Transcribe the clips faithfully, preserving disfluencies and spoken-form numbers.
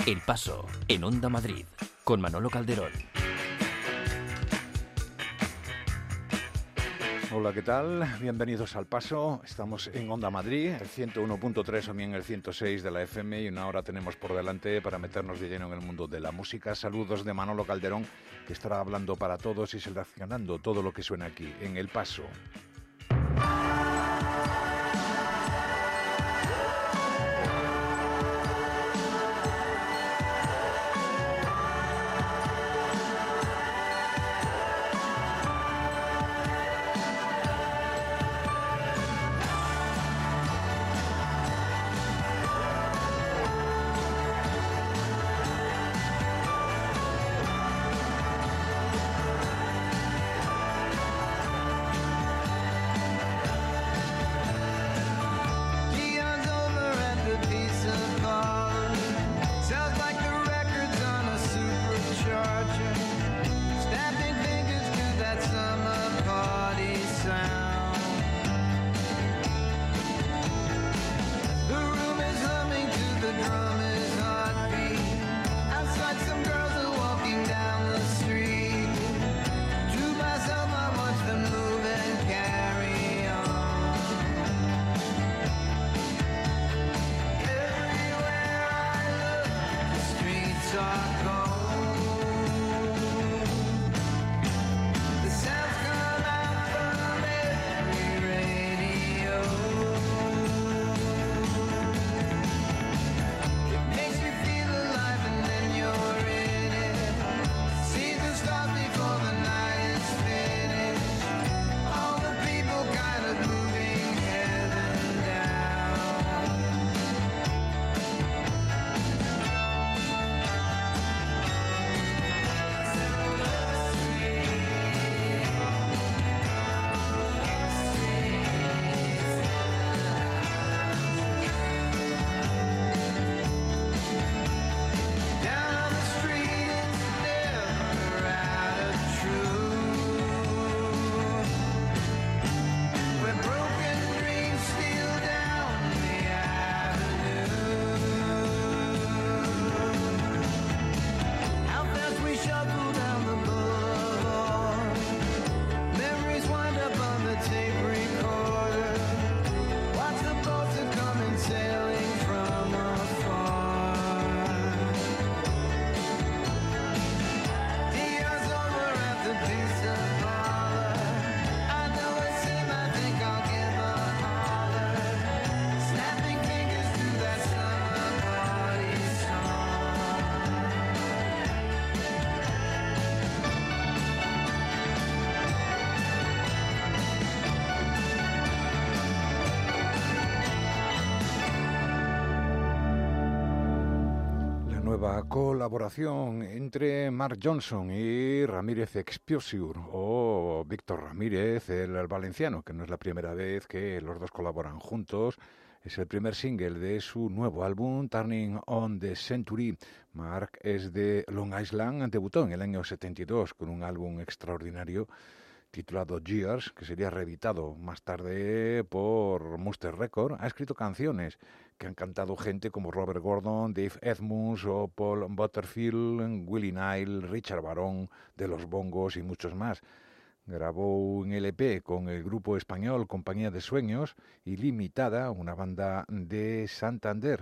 El Paso, en Onda Madrid, con Manolo Calderón. Hola, ¿qué tal? Bienvenidos al Paso. Estamos en Onda Madrid, el ciento uno punto tres o bien el ciento seis de la F M, y una hora tenemos por delante para meternos de lleno en el mundo de la música. Saludos de Manolo Calderón, que estará hablando para todos y seleccionando todo lo que suena aquí, en El Paso. Colaboración entre Mark Johnson y Ramírez Exposure, o Víctor Ramírez, el, el valenciano, que no es la primera vez que los dos colaboran juntos. Es el primer single de su nuevo álbum, Turning on the Century. Mark es de Long Island, debutó en el año setenta y dos con un álbum extraordinario titulado Years, que sería reeditado más tarde por Monster Records. Ha escrito canciones que han cantado gente como Robert Gordon, Dave Edmunds o Paul Butterfield, Willie Nile, Richard Barón de los Bongos y muchos más. Grabó un L P con el grupo español Compañía de Sueños y Limitada, una banda de Santander,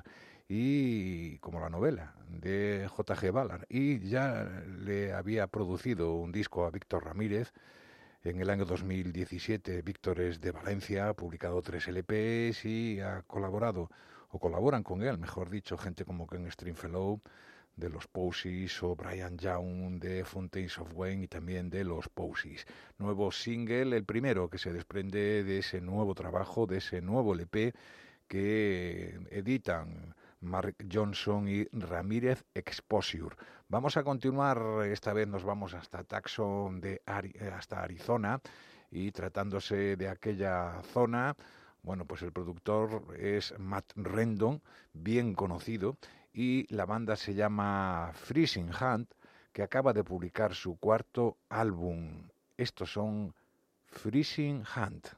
y como la novela de J G Ballard, y ya le había producido un disco a Víctor Ramírez. En el año dos mil diecisiete, Víctor es de Valencia, ha publicado tres L Pes y ha colaborado, o colaboran con él, mejor dicho, gente como Ken Stringfellow de los Posies o Brian Young de Fountains of Wayne y también de los Posies. Nuevo single, el primero que se desprende de ese nuevo trabajo, de ese nuevo L P que editan Mark Johnson y Ramírez Exposure. Vamos a continuar, esta vez nos vamos hasta Tucson, de Ari- hasta Arizona, y tratándose de aquella zona, bueno, pues el productor es Matt Rendon, bien conocido, y la banda se llama Freezing Hand, que acaba de publicar su cuarto álbum. Estos son Freezing Hand.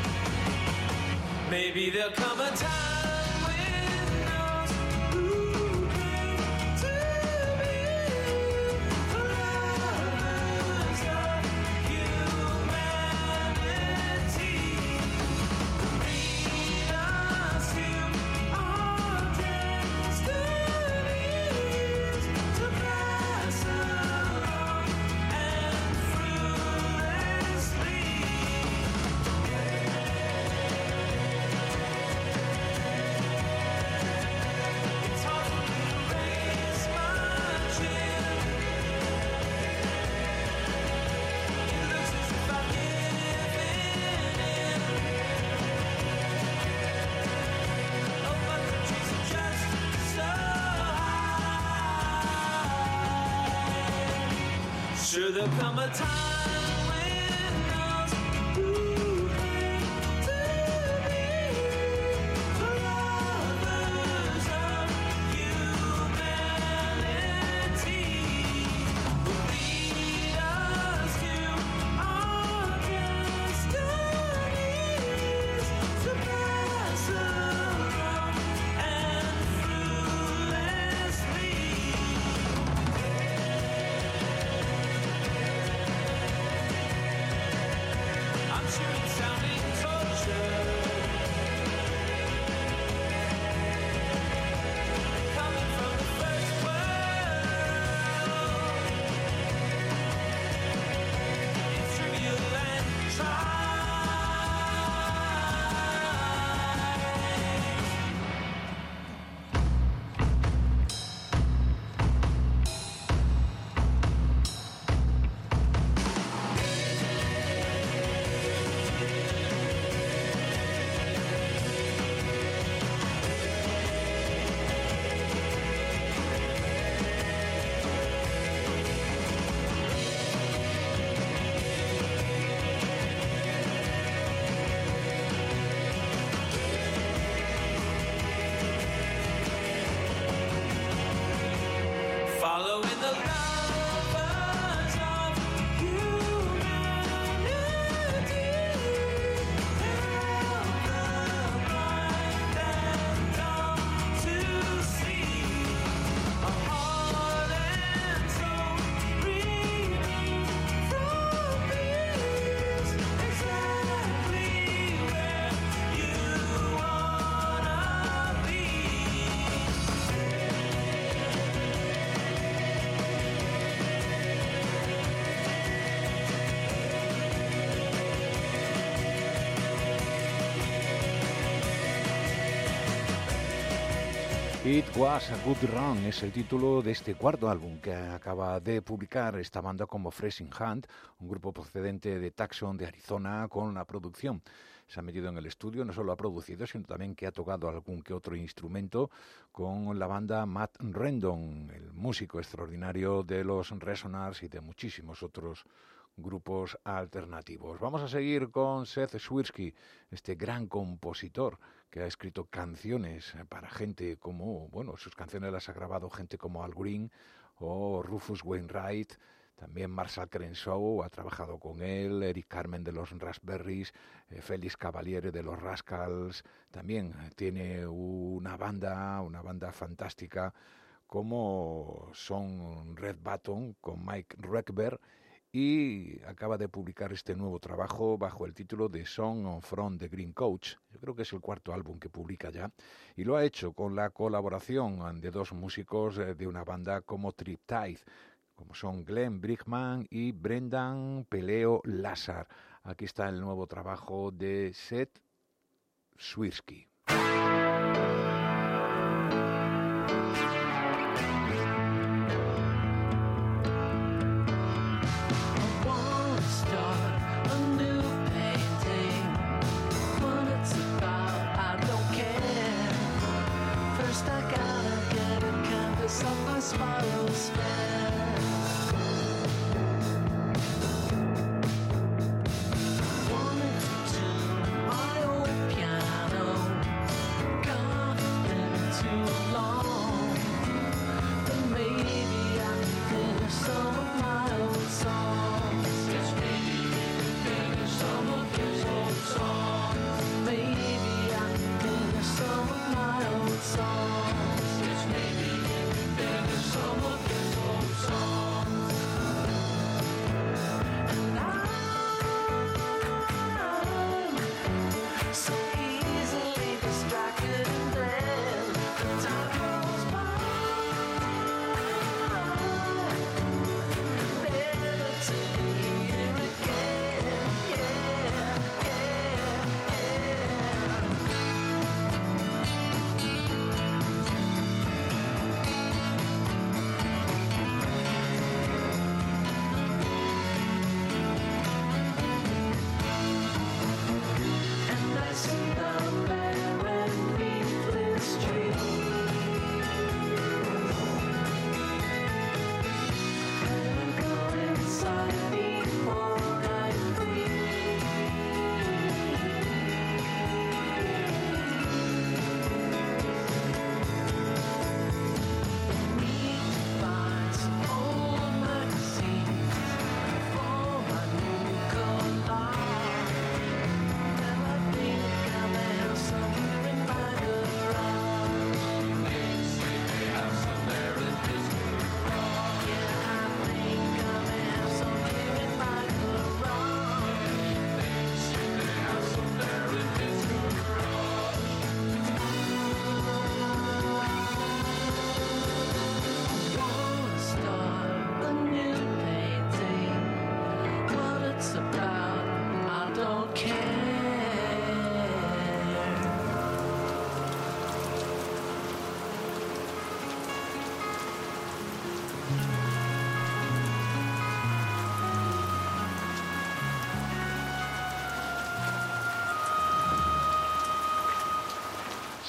Maybe there'll come a time when those ooh, Sure, there'll come a time when those who hate to be lovers of humanity will lead us to our destinies to pass along and fruitlessly. I'm sure it's sounding torture coming from the first world. It's trivial and tried. Following the lovers of humanity, help the blind and dumb to see a heart and soul reeling from peace, exactly where you wanna be. It Was a Good Run es el título de este cuarto álbum que acaba de publicar esta banda como Fresh in Hand, un grupo procedente de Tucson, de Arizona, con la producción. Se ha metido en el estudio, no solo ha producido, sino también que ha tocado algún que otro instrumento con la banda Matt Rendon, el músico extraordinario de los Resonars y de muchísimos otros grupos alternativos. Vamos a seguir con Seth Swirsky, este gran compositor que ha escrito canciones para gente como, bueno, sus canciones las ha grabado gente como Al Green o Rufus Wainwright, también Marshall Crenshaw ha trabajado con él, Eric Carmen de los Raspberries, eh, Félix Cavaliere de los Rascals, también tiene una banda, una banda fantástica como son Red Button con Mike Ruckberg, y acaba de publicar este nuevo trabajo bajo el título de Song from the Green Coach. Yo creo que es el cuarto álbum que publica ya, y lo ha hecho con la colaboración de dos músicos de una banda como Triptide, como son Glenn Brickman y Brendan Peleo Lazar. Aquí está el nuevo trabajo de Seth Swirsky. Wanted to tune my old piano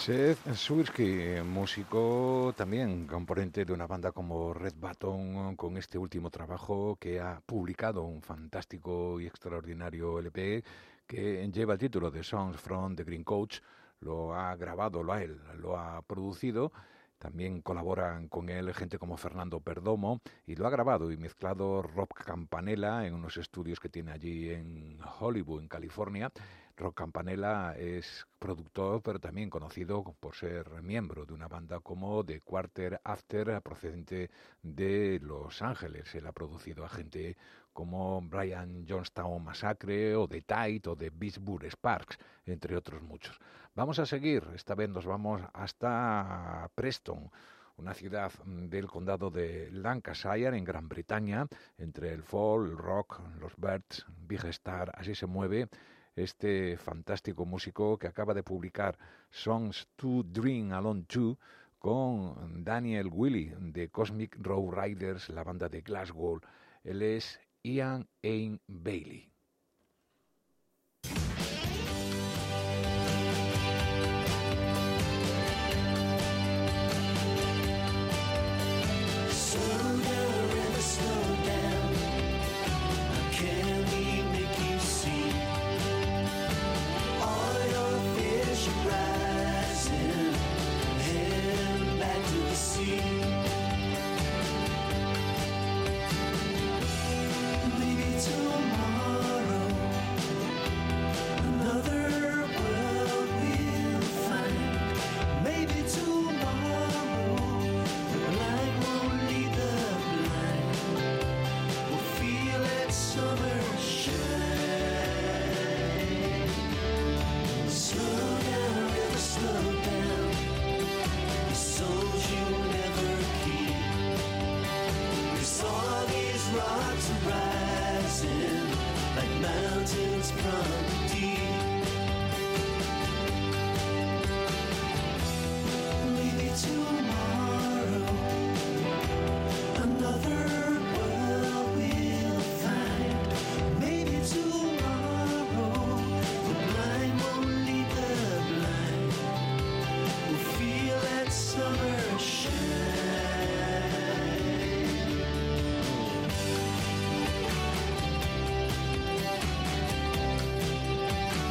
Seth Swirsky, músico también, componente de una banda como Red Button, con este último trabajo que ha publicado un fantástico y extraordinario L P que lleva el título de Songs from the Green Coach. Lo ha grabado, lo ha, él, lo ha producido. También colaboran con él gente como Fernando Perdomo y lo ha grabado y mezclado Rob Campanella en unos estudios que tiene allí en Hollywood, en California. Rob Campanella es productor, pero también conocido por ser miembro de una banda como The Quarter After, procedente de Los Ángeles. Él ha producido a gente como Brian Jonestown Massacre, o The Tide, o The Beachburg Sparks, entre otros muchos. Vamos a seguir, esta vez nos vamos hasta Preston, una ciudad del condado de Lancashire, en Gran Bretaña, entre el folk, el rock, los Birds, Big Star, así se mueve este fantástico músico que acaba de publicar Songs to Dream Alone To con Daniel Willey de Cosmic Row Riders, la banda de Glasgow. Él es Ian Ain Bailey. Summer shine.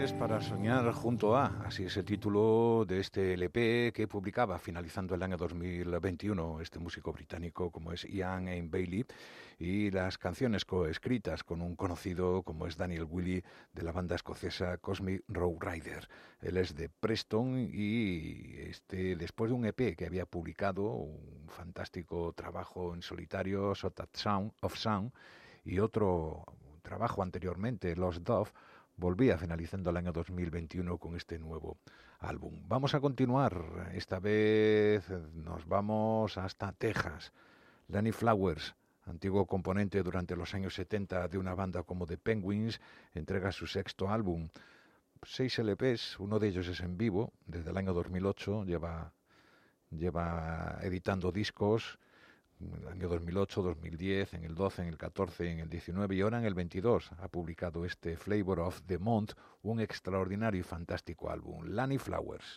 Razones para soñar junto a, así es el título de este L P que publicaba finalizando el año dos mil veintiuno este músico británico como es Ian Aim Bailey, y las canciones coescritas con un conocido como es Daniel Willey de la banda escocesa Cosmic Road Rider. Él es de Preston y este, después de un E P que había publicado, un fantástico trabajo en solitario, Shot at Sound of Sound, y otro trabajo anteriormente, Lost Dove, volvía finalizando el año dos mil veintiuno con este nuevo álbum. Vamos a continuar, esta vez nos vamos hasta Texas. Lanny Flowers, antiguo componente durante los años setenta de una banda como The Penguins, entrega su sexto álbum. Seis L Pes, uno de ellos es en vivo, desde el año dos mil ocho, lleva, lleva editando discos, en el año dos mil ocho, dos mil diez, en el doce, en el catorce, en el diecinueve y ahora en el veintidós ha publicado este Flavor of the Month, un extraordinario y fantástico álbum, Lanny Flowers.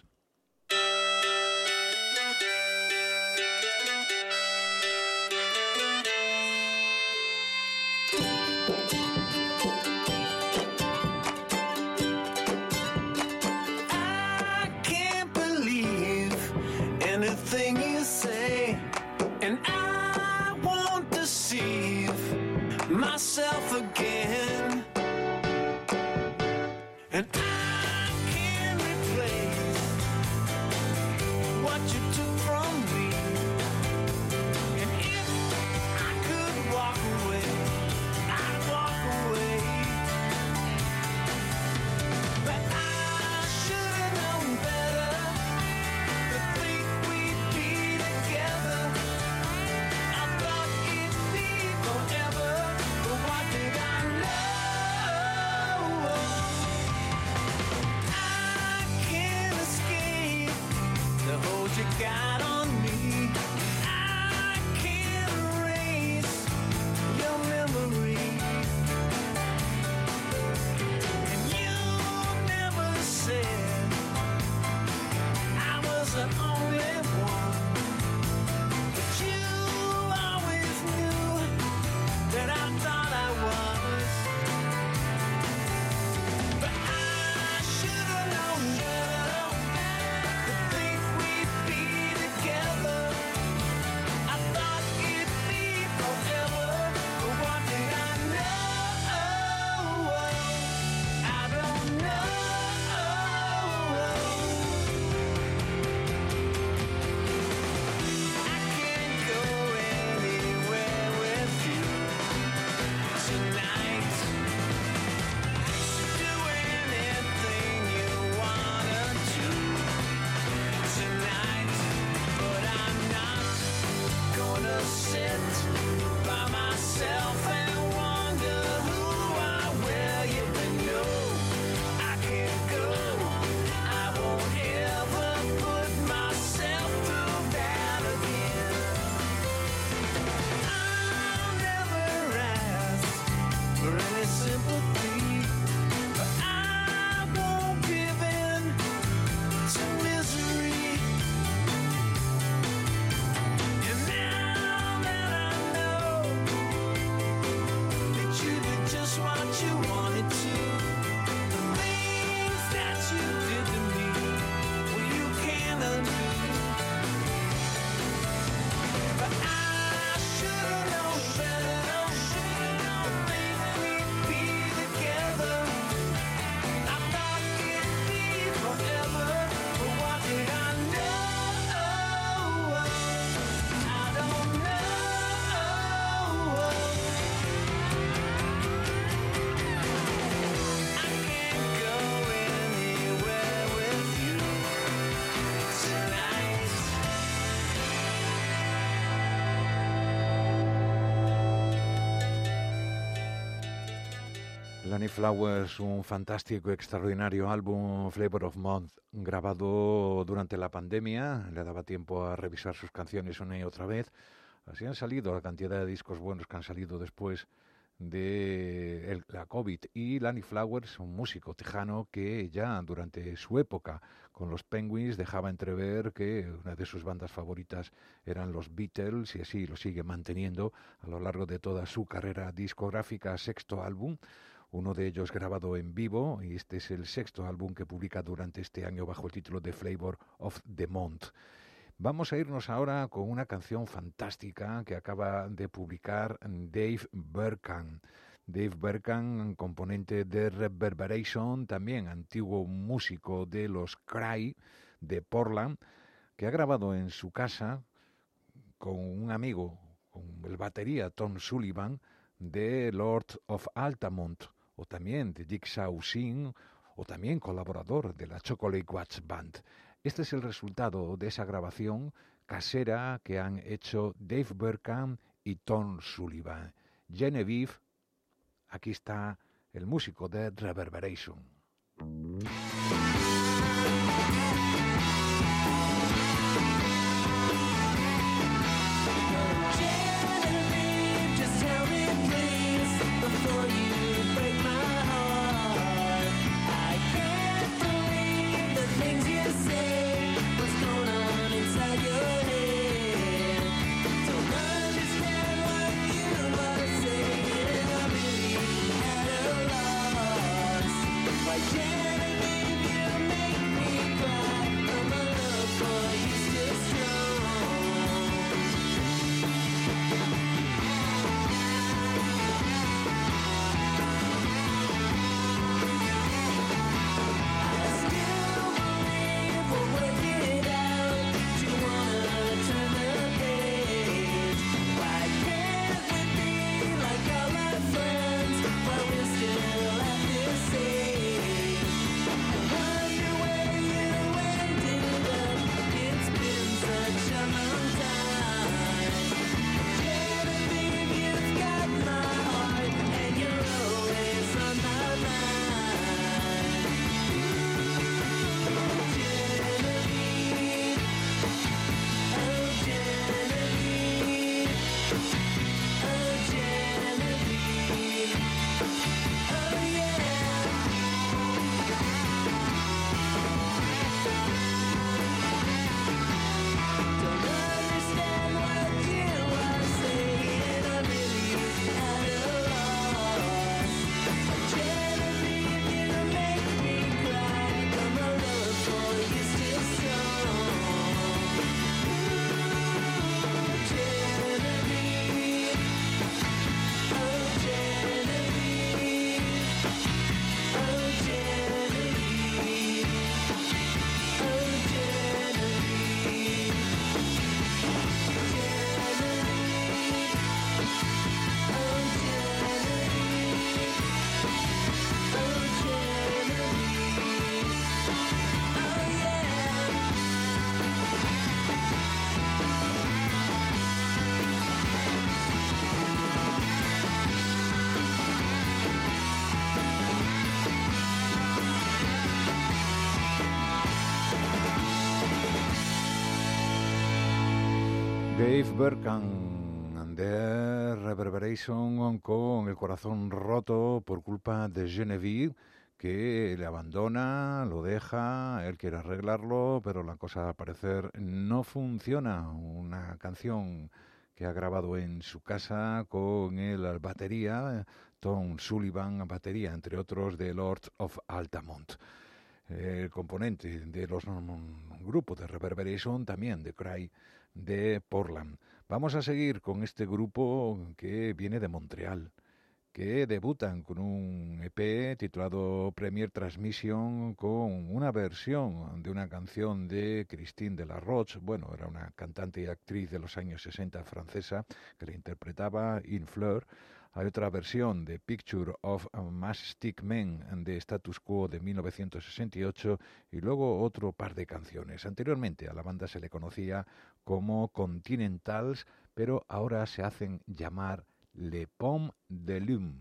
I can't believe anything you say, and I won't deceive myself again. And I can't replace what you took from me. And if I could walk away, I'd walk away. But I should have known better to think we'd be together. I thought it'd be forever, but what did I know? I can't escape the hold you got on me. I can't erase your memory. And you never said I was the only one, but you always knew that I thought I was. But I should have known better to think we'd be together. I thought it'd be forever, but what did I know? I don't know. I can't go anywhere with you tonight. Do anything you wanna do tonight, but I'm not gonna sit by myself and wonder who I will. You know I can't go. I won't ever put myself through that again. I'll never ask for any sympathy, but I won't give in to misery. And now that I know that you did just what you wanted to, the things that you did to me, well, you can't undo. But I should have known better. To think we'd be together. I thought it'd be forever, but what did I know? I don't know. I can't go anywhere with you tonight. Lanny Flowers, un fantástico, extraordinario álbum, Flavor of Month, grabado durante la pandemia. Le daba tiempo a revisar sus canciones una y otra vez. Así han salido la cantidad de discos buenos que han salido después de el- la COVID. Y Lanny Flowers, un músico tejano que ya durante su época con los Penguins dejaba entrever que una de sus bandas favoritas eran los Beatles, y así lo sigue manteniendo a lo largo de toda su carrera discográfica. Sexto álbum, uno de ellos grabado en vivo, y este es el sexto álbum que publica durante este año bajo el título de Flavor of the Month. Vamos a irnos ahora con una canción fantástica que acaba de publicar Dave Berkan. Dave Berkan, componente de Reverberation, también antiguo músico de los Cry de Portland, que ha grabado en su casa con un amigo, con el batería Tom Sullivan, de Lord of Altamont, o también de Jigsaw Sin, o también colaborador de la Chocolate Watch Band. Este es el resultado de esa grabación casera que han hecho Dave Berkan y Tom Sullivan. Genevieve, aquí está el músico de Reverberation. Dave Berkan de Reverberation, con el corazón roto por culpa de Genevieve, que le abandona, lo deja, él quiere arreglarlo, pero la cosa al parecer no funciona. Una canción que ha grabado en su casa con el batería, Tom Sullivan, batería, entre otros, de Lord of Altamont. El componente de los um, grupos de Reverberation, también de Cry de Portland. Vamos a seguir con este grupo que viene de Montreal, que debutan con un E P titulado Premier Transmission, con una versión de una canción de Christine de la Roche. Bueno, era una cantante y actriz de los años sesenta francesa que la interpretaba in Fleur. Hay otra versión de Picture of a Mastic Men de Status Quo de mil novecientos sesenta y ocho, y luego otro par de canciones. Anteriormente a la banda se le conocía como Continentals, pero ahora se hacen llamar Les Pommes de Lune.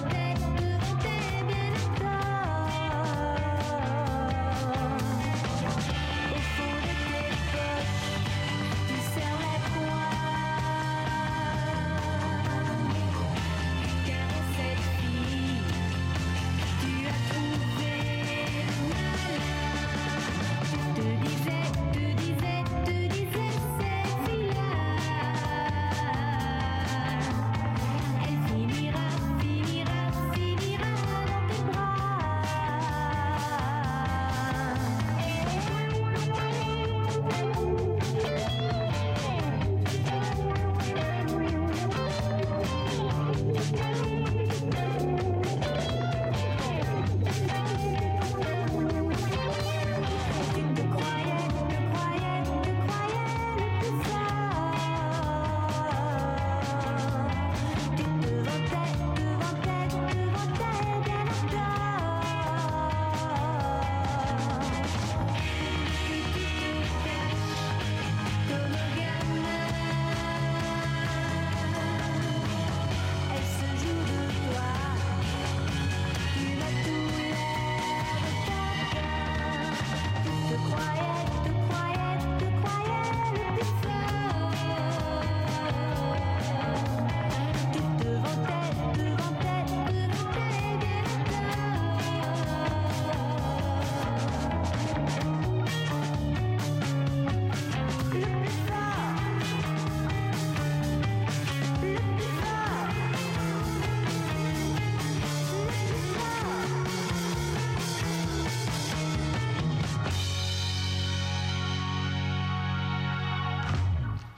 Devant tes, devant tes bien état.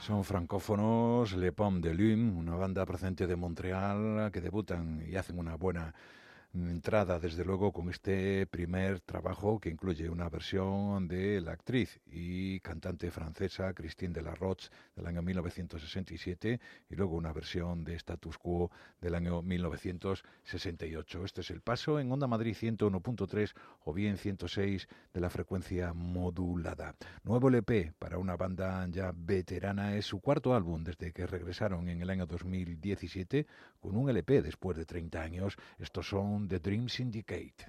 Son francófonos, Le Pomme de Lune, una banda procedente de Montreal que debutan y hacen una buena entrada, desde luego, con este primer trabajo que incluye una versión de la actriz y cantante francesa Christine Delarroche del año mil novecientos sesenta y siete y luego una versión de Status Quo del año mil novecientos sesenta y ocho. Este es el paso en Onda Madrid ciento uno punto tres o bien ciento seis de la frecuencia modulada. Nuevo L P para una banda ya veterana, es su cuarto álbum desde que regresaron en el año dos mil diecisiete con un L P después de treinta años. Estos son The Dream Syndicate.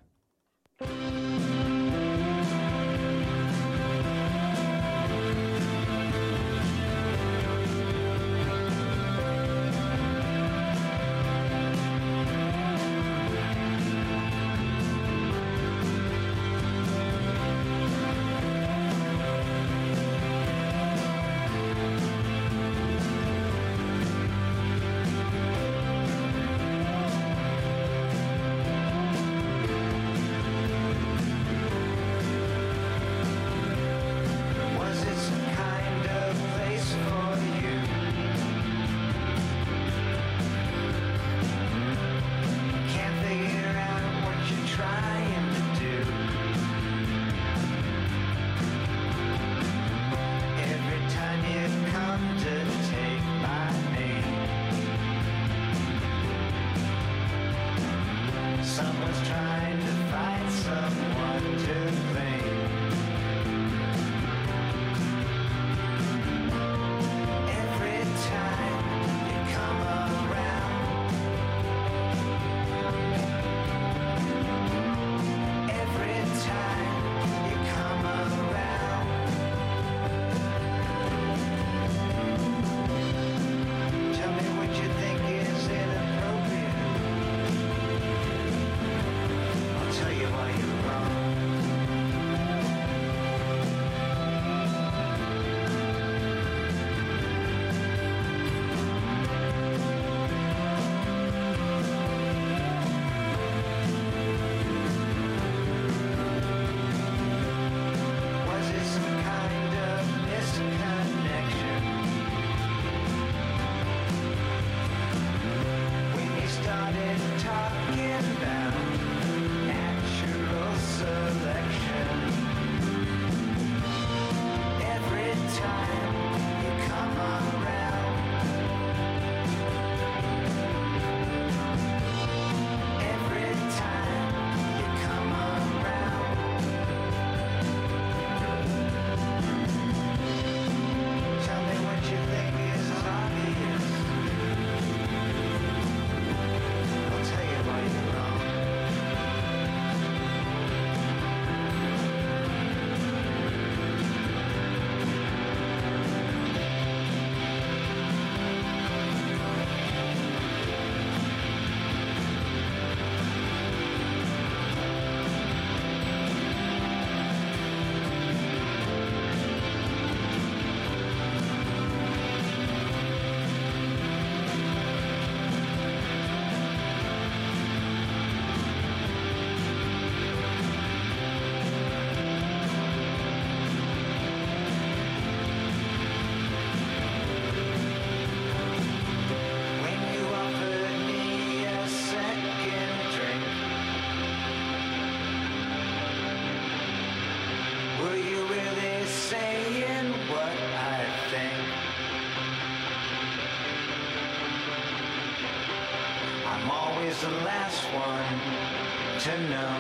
The last one to know.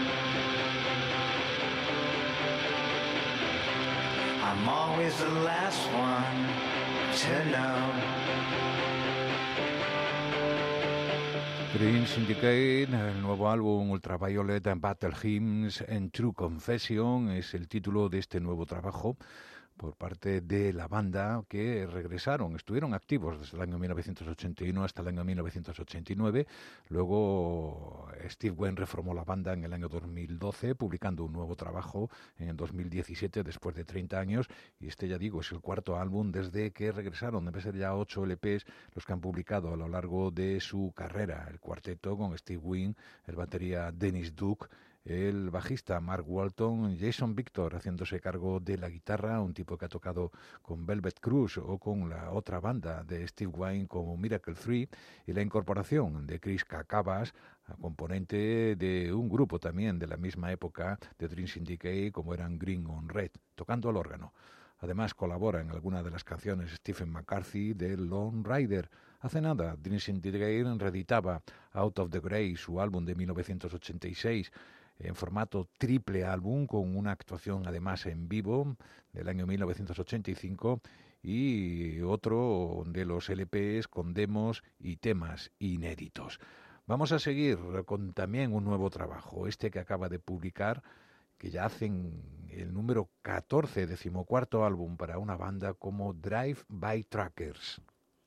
I'm always the last one to know. Dream Syndicate, el nuevo álbum Ultraviolet and Battle Hymns and True Confession es el título de este nuevo trabajo por parte de la banda, que regresaron, estuvieron activos desde el año mil novecientos ochenta y uno hasta el año mil novecientos ochenta y nueve. Luego Steve Wynn reformó la banda en el año dos mil doce, publicando un nuevo trabajo en el dos mil diecisiete, después de treinta años, y este, ya digo, es el cuarto álbum desde que regresaron. Debe ser ya ocho L Pes los que han publicado a lo largo de su carrera. El cuarteto con Steve Wynn, el batería Dennis Duke, el bajista Mark Walton, Jason Victor haciéndose cargo de la guitarra, un tipo que ha tocado con Velvet Cruz o con la otra banda de Steve Vai como Miracle Three, y la incorporación de Chris Cacavas, componente de un grupo también de la misma época de Dream Syndicate como eran Green on Red, tocando el órgano. Además colabora en alguna de las canciones Stephen McCarthy de Lone Rider. Hace nada, Dream Syndicate reeditaba Out of the Grey, su álbum de mil novecientos ochenta y seis, en formato triple álbum, con una actuación además en vivo del año mil novecientos ochenta y cinco y otro de los L Pes con demos y temas inéditos. Vamos a seguir con también un nuevo trabajo, este que acaba de publicar, que ya hacen el número catorce, decimocuarto álbum para una banda como Drive by Truckers.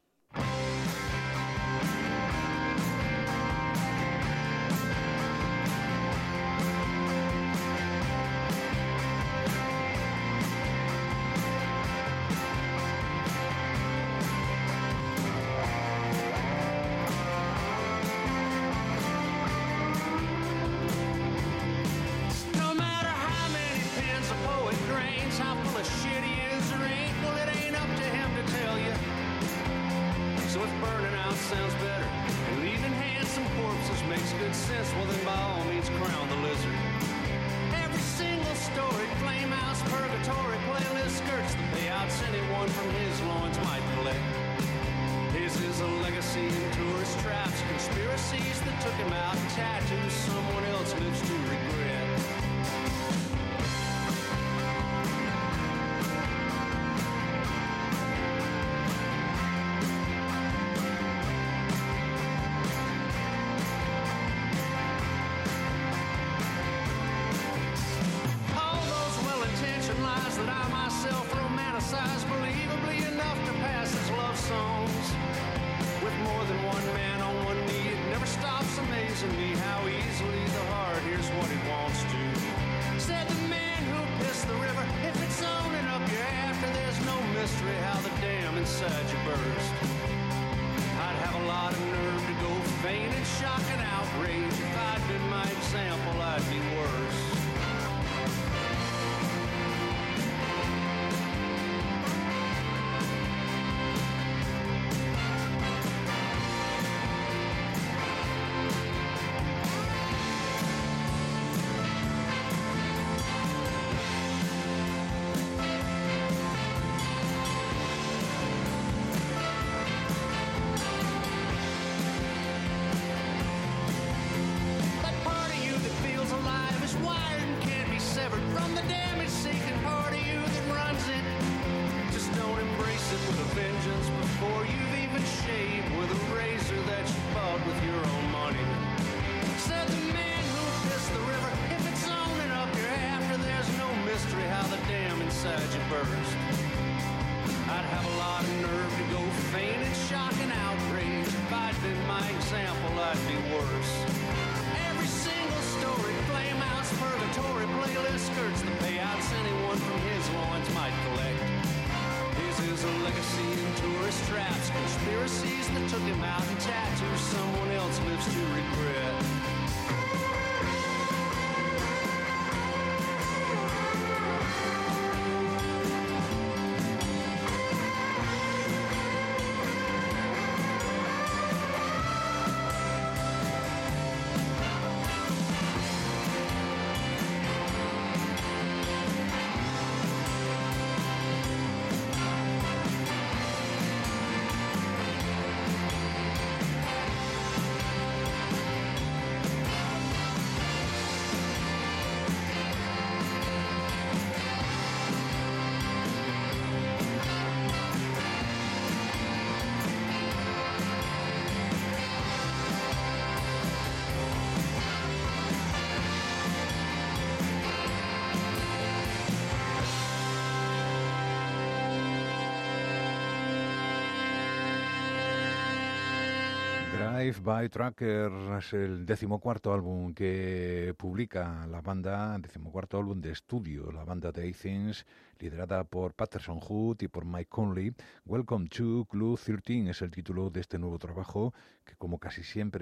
Drive by Truckers es el decimocuarto álbum que publica la banda, decimocuarto álbum de estudio, la banda de Athens, liderada por Patterson Hood y por Mike Conley. Welcome to Club trece es el título de este nuevo trabajo, que como casi siempre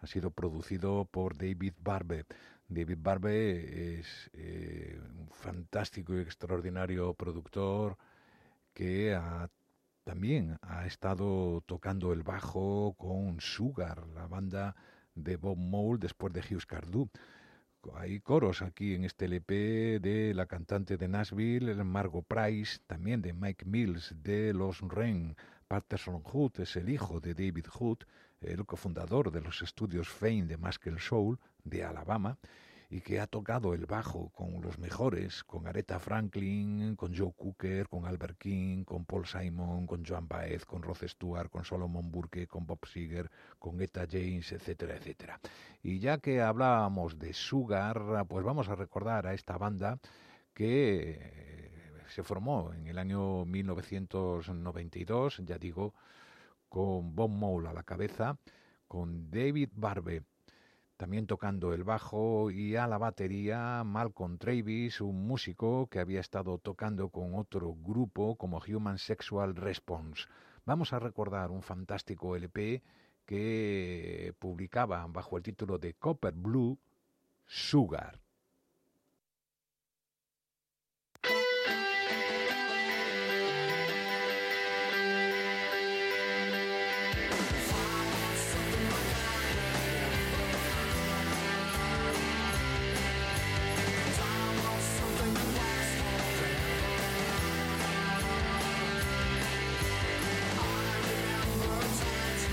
ha sido producido por David Barbe. David Barbe es eh, un fantástico y extraordinario productor que ha, también ha estado tocando el bajo con Sugar, la banda de Bob Mould después de Hughes Cardew. Hay coros aquí en este L P de la cantante de Nashville, Margot Price, también de Mike Mills, de Los Ren. Patterson Hood es el hijo de David Hood, el cofundador de los estudios Fame de Muscle Shoals de Alabama, y que ha tocado el bajo con los mejores, con Aretha Franklin, con Joe Cooker, con Albert King, con Paul Simon, con Joan Baez, con Rod Stewart, con Solomon Burke, con Bob Seger, con Etta James, etcétera, etcétera. Y ya que hablábamos de Sugar, pues vamos a recordar a esta banda que se formó en el año mil novecientos noventa y dos, ya digo, con Bob Mould a la cabeza, con David Barbe también tocando el bajo, y a la batería Malcolm Travis, un músico que había estado tocando con otro grupo como Human Sexual Response. Vamos a recordar un fantástico L P que publicaba bajo el título de Copper Blue, Sugar.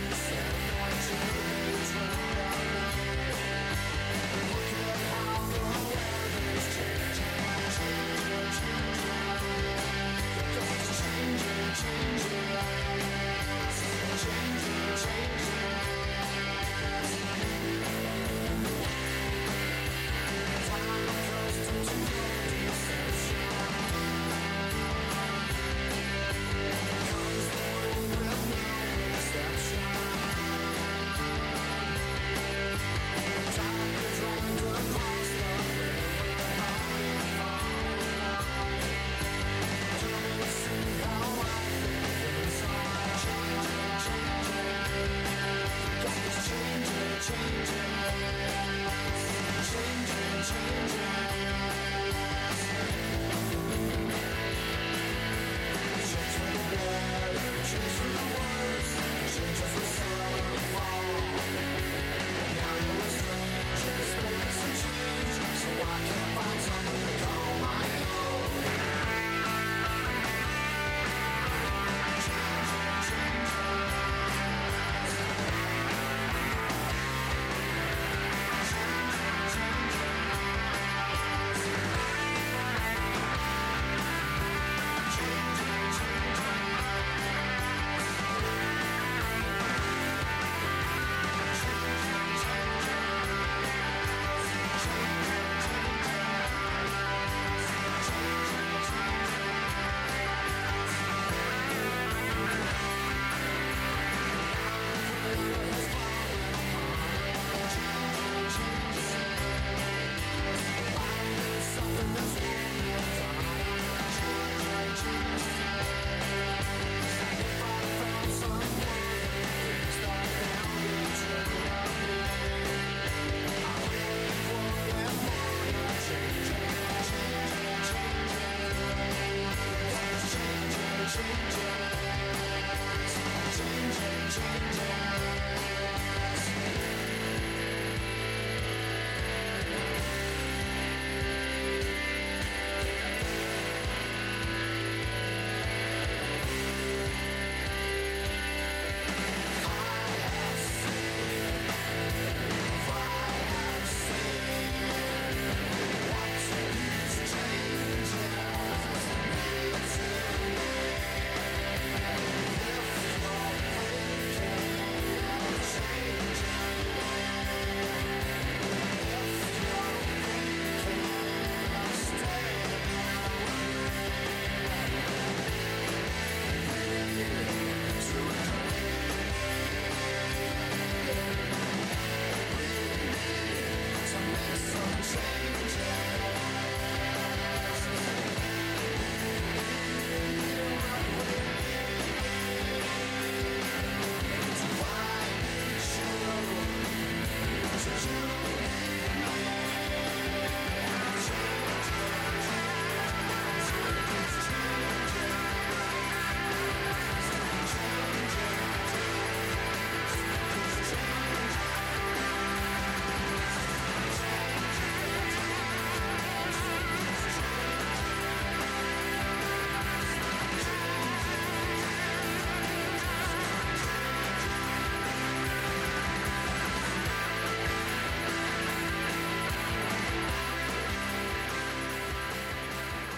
Look at how the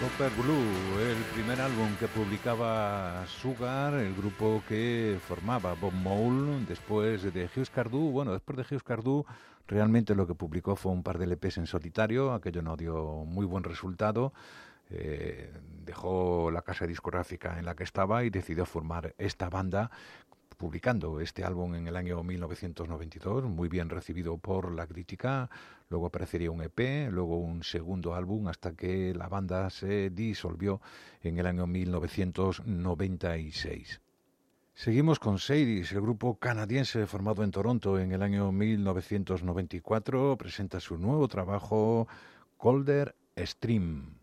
Super Glue, el primer álbum que publicaba Sugar, el grupo que formaba Bob Mould después de Hugues Cardu. Bueno, después de Hugues Cardu, realmente lo que publicó fue un par de L Pes en solitario, aquello no dio muy buen resultado. Eh, dejó la casa discográfica en la que estaba y decidió formar esta banda, publicando este álbum en el año mil novecientos noventa y dos, muy bien recibido por la crítica. Luego aparecería un E P, luego un segundo álbum, hasta que la banda se disolvió en el año mil novecientos noventa y seis. Seguimos con Sadie's, el grupo canadiense formado en Toronto en el año mil novecientos noventa y cuatro, presenta su nuevo trabajo, Colder Stream.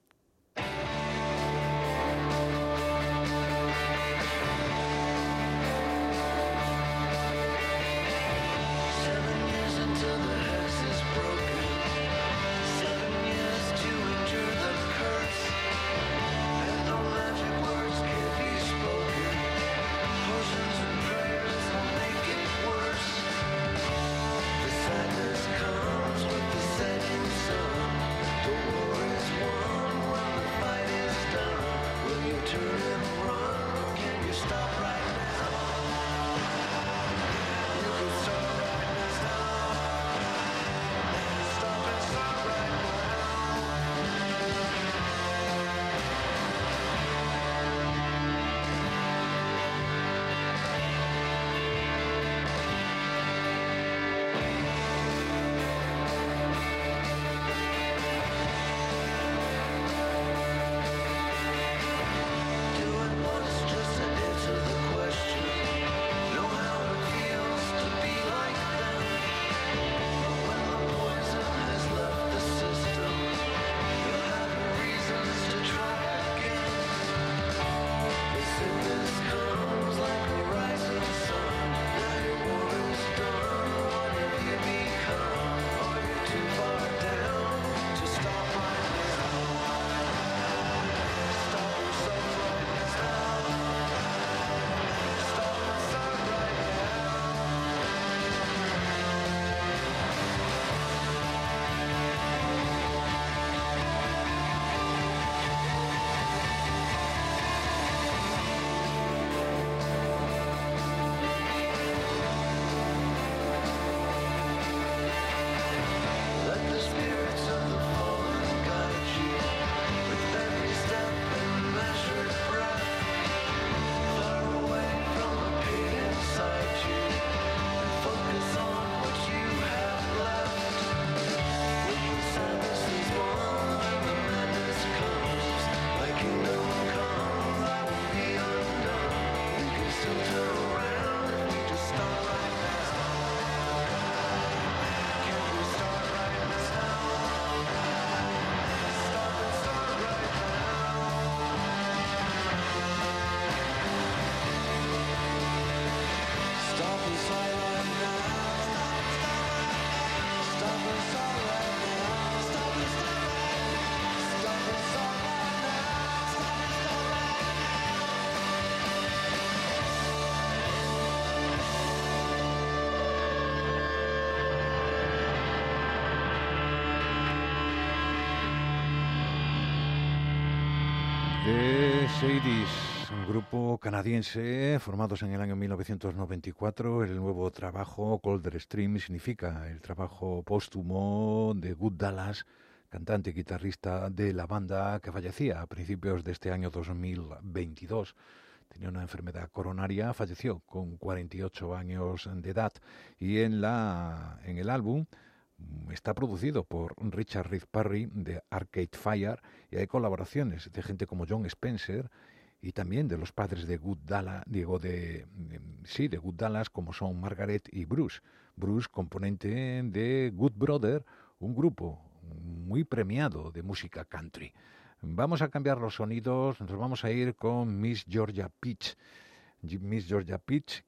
The Sadie's, un grupo canadiense formados en el año mil novecientos noventa y cuatro. El nuevo trabajo, Colder Stream, significa el trabajo póstumo de Good Dallas, cantante y guitarrista de la banda, que fallecía a principios de este año dos mil veintidós. Tenía una enfermedad coronaria, falleció con cuarenta y ocho años de edad. Y en, la, en el álbum está producido por Richard Reed Parry de Arcade Fire, y hay colaboraciones de gente como John Spencer y también de los padres de Good Dallas, digo de, de sí, de Good Dallas, como son Margaret y Bruce. Bruce, componente de Good Brother, un grupo muy premiado de música country. Vamos a cambiar los sonidos, nos vamos a ir con Miss Georgia Peach. Miss Georgia Peach,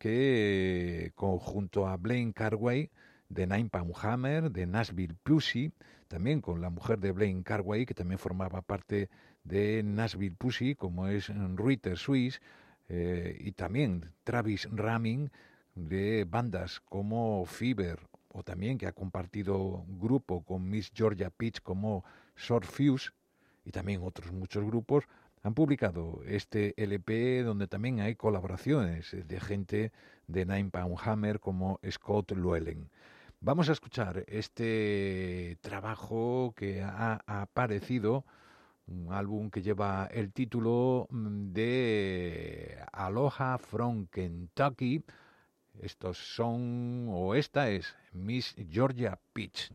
que conjunto a Blaine Carway de Nine Pound Hammer, de Nashville Pussy, también con la mujer de Blaine Carway, que también formaba parte de Nashville Pussy, como es Ruiter Swiss, eh, y también Travis Ramming, de bandas como Fever, o también que ha compartido grupo con Miss Georgia Peach como Short Fuse, y también otros muchos grupos han publicado este L P donde también hay colaboraciones de gente de Nine Pound Hammer como Scott Llewellyn. Vamos a escuchar este trabajo que ha aparecido, un álbum que lleva el título de Aloha from Kentucky. Estos son, o esta es Miss Georgia Peach.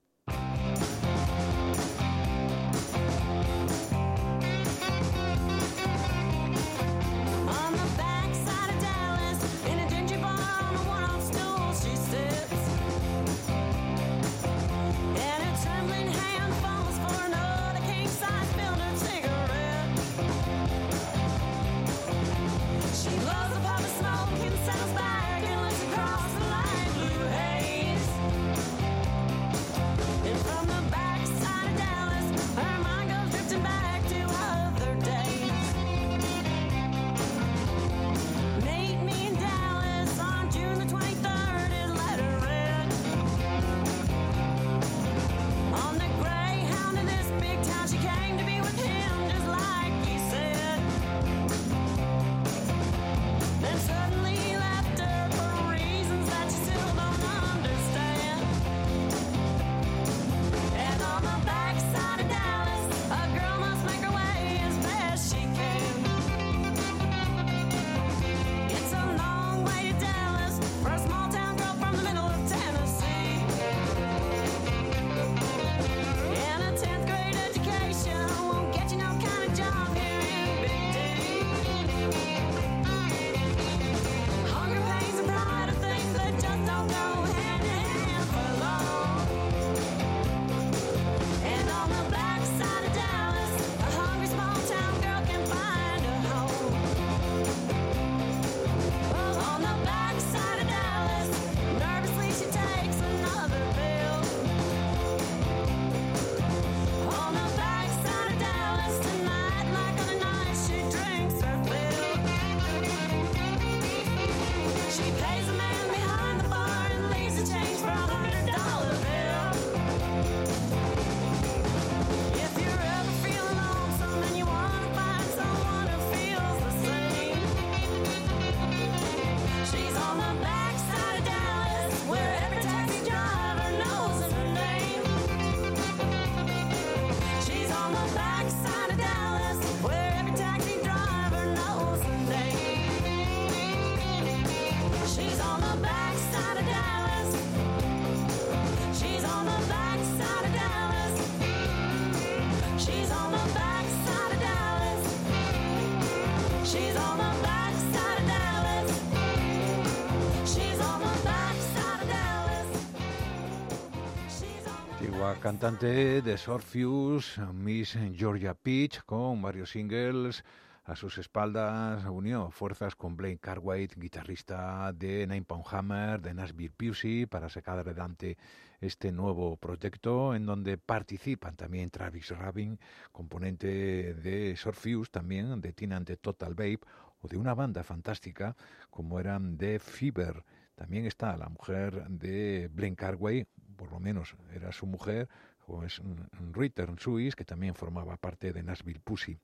Cantante de Sorfews, Miss Georgia Peach, con varios singles a sus espaldas, unió fuerzas con Blaine Cartwright, guitarrista de Nine Pound Hammer, de Nashville Pussy, para sacar adelante este nuevo proyecto en donde participan también Travis Rabin, componente de Sorfews, también de Tina and the Total Babe, o de una banda fantástica como eran The Fever. También está la mujer de Blaine Cartwright, por lo menos era su mujer, o es Return Suis, que también formaba parte de Nashville Pussy,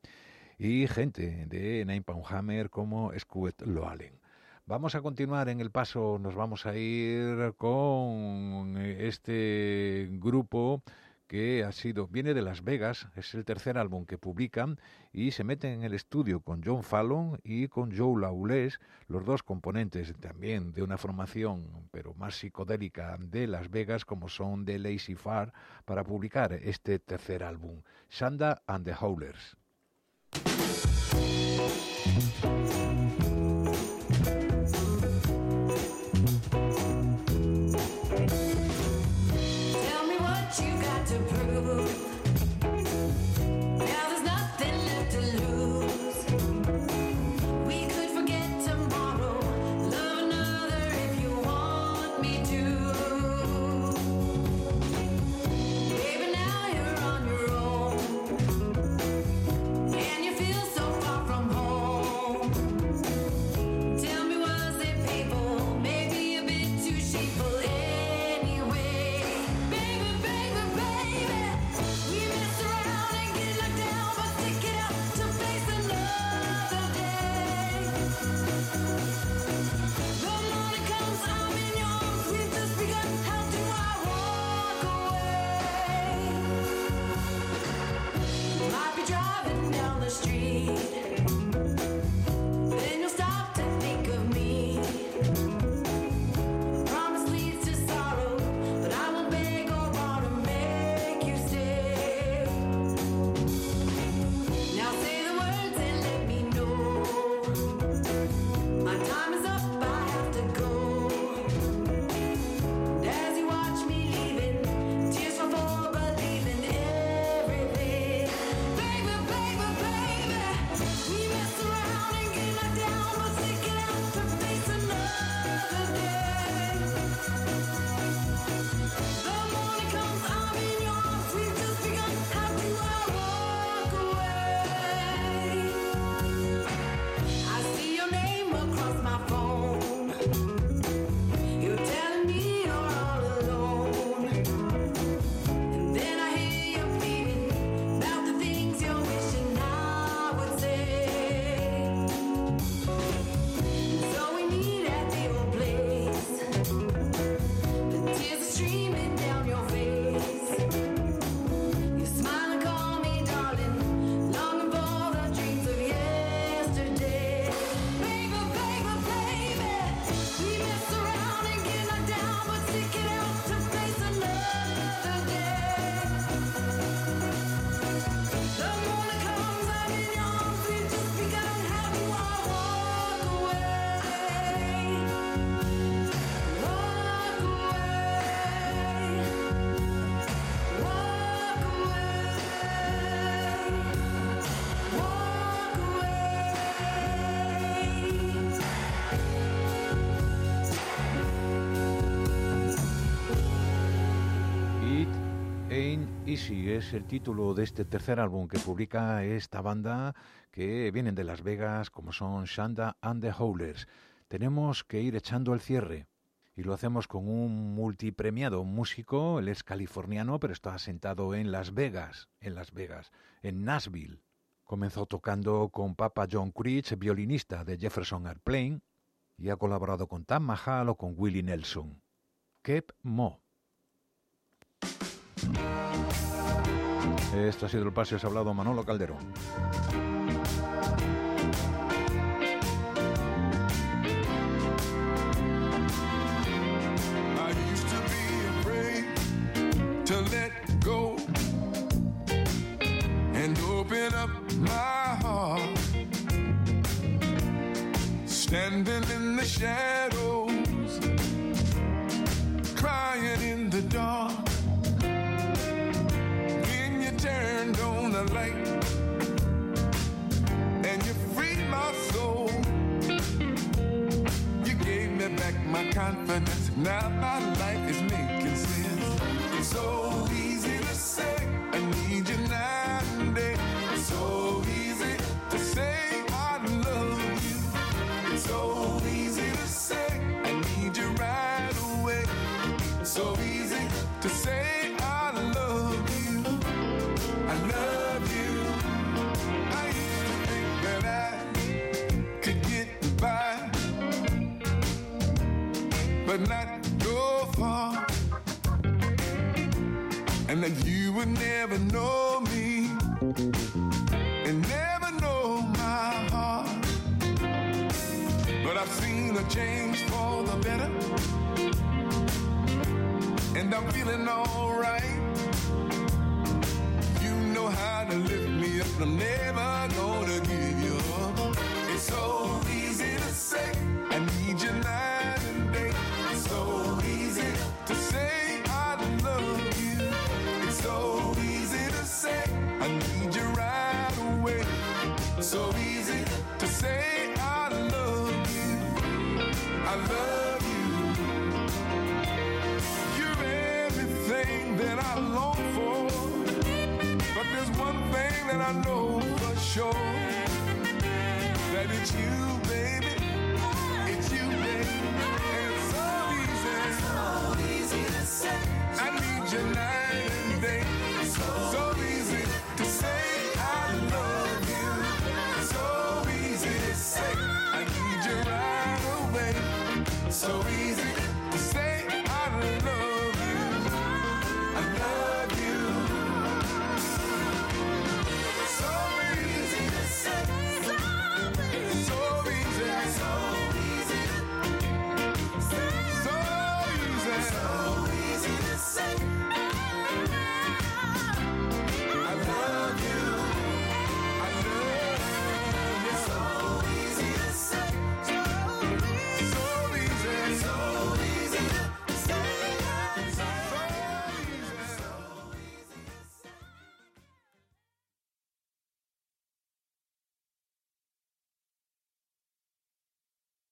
y gente de Nine Pound Hammer como Scott Llewellyn. Vamos a continuar en el paso, nos vamos a ir con este grupo que ha sido, viene de Las Vegas, es el tercer álbum que publican y se meten en el estudio con John Fallon y con Joe Lawless, los dos componentes también de una formación pero más psicodélica de Las Vegas como son The Lazy Far, para publicar este tercer álbum, Shanda and the Howlers. Feel so far from home. Easy es el título de este tercer álbum que publica esta banda que vienen de Las Vegas, como son Shanda and the Howlers. Tenemos que ir echando el cierre y lo hacemos con un multipremiado músico. Él es californiano, pero está asentado en Las Vegas, en Las Vegas, en Nashville. Comenzó tocando con Papa John Creech, violinista de Jefferson Airplane, y ha colaborado con Tam Mahal o con Willie Nelson. Keb Mo. Esto ha sido el Paseo, ha hablado Manolo Calderón. I used to be afraid to let go and open up my heart, standing in the shadows, crying in the dark. Turned on the light and you freed my soul. You gave me back my confidence. Now my life is making sense. It's so easy to say I need you night and day. It's so easy to say I love you. It's so easy to say I need you right away. It's so easy to say I love you. I love you. I used to think that I could get by, but not go far, and that you would never know me and never know my heart. But I've seen a change for the better, and I'm feeling alright. Know how to lift me up, I'm never gonna give you up. It's so easy to say I need you night and day. It's so easy to say I love you. It's so easy to say I need you right away. So easy to say I love you. I love you. You're everything that I long for. But there's one thing that I know for sure, that it's you, baby. It's you, baby. And it's so easy, so easy to say I need you night and day. So, so easy to say I love you. So easy to say I need you right away. So easy